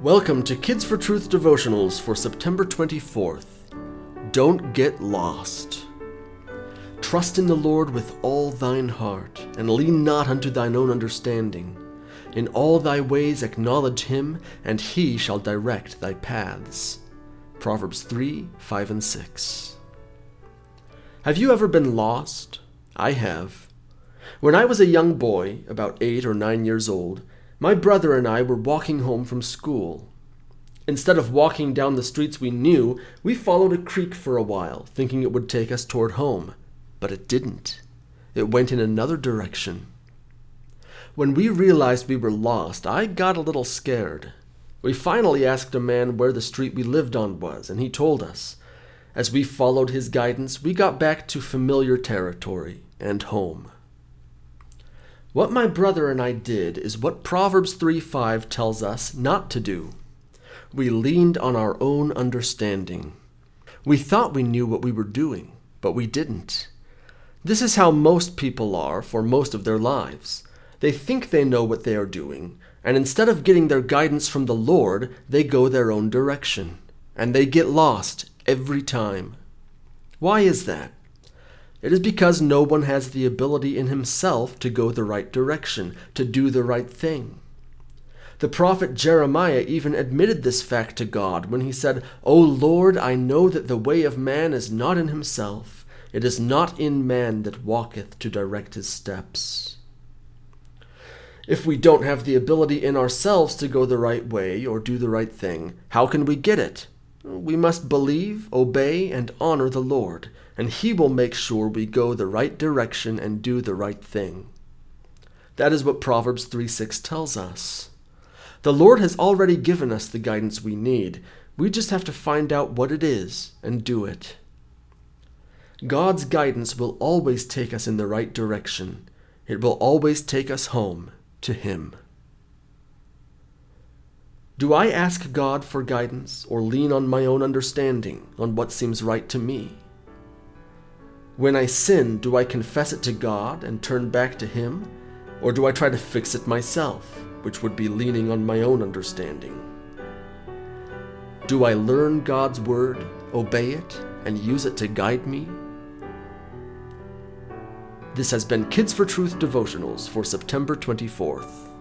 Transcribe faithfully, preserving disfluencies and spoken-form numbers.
Welcome to Kids for Truth devotionals for September twenty-fourth. Don't get lost. Trust in the Lord with all thine heart, and lean not unto thine own understanding. In all thy ways acknowledge him, and he shall direct thy paths. Proverbs three, five, and six. Have you ever been lost? I have. When I was a young boy, about eight or nine years old, my brother and I were walking home from school. Instead of walking down the streets we knew, we followed a creek for a while, thinking it would take us toward home. But it didn't. It went in another direction. When we realized we were lost, I got a little scared. We finally asked a man where the street we lived on was, and he told us. As we followed his guidance, we got back to familiar territory and home. What my brother and I did is what Proverbs three five tells us not to do. We leaned on our own understanding. We thought we knew what we were doing, but we didn't. This is how most people are for most of their lives. They think they know what they are doing, and instead of getting their guidance from the Lord, they go their own direction, and they get lost every time. Why is that? It is because no one has the ability in himself to go the right direction, to do the right thing. The prophet Jeremiah even admitted this fact to God when he said, "O Lord, I know that the way of man is not in himself. It is not in man that walketh to direct his steps." If we don't have the ability in ourselves to go the right way or do the right thing, how can we get it? We must believe, obey, and honor the Lord, and he will make sure we go the right direction and do the right thing. That is what Proverbs three six tells us. The Lord has already given us the guidance we need. We just have to find out what it is and do it. God's guidance will always take us in the right direction. It will always take us home to him. Do I ask God for guidance or lean on my own understanding on what seems right to me? When I sin, do I confess it to God and turn back to him? Or do I try to fix it myself, which would be leaning on my own understanding? Do I learn God's word, obey it, and use it to guide me? This has been Kids for Truth devotionals for September twenty-fourth.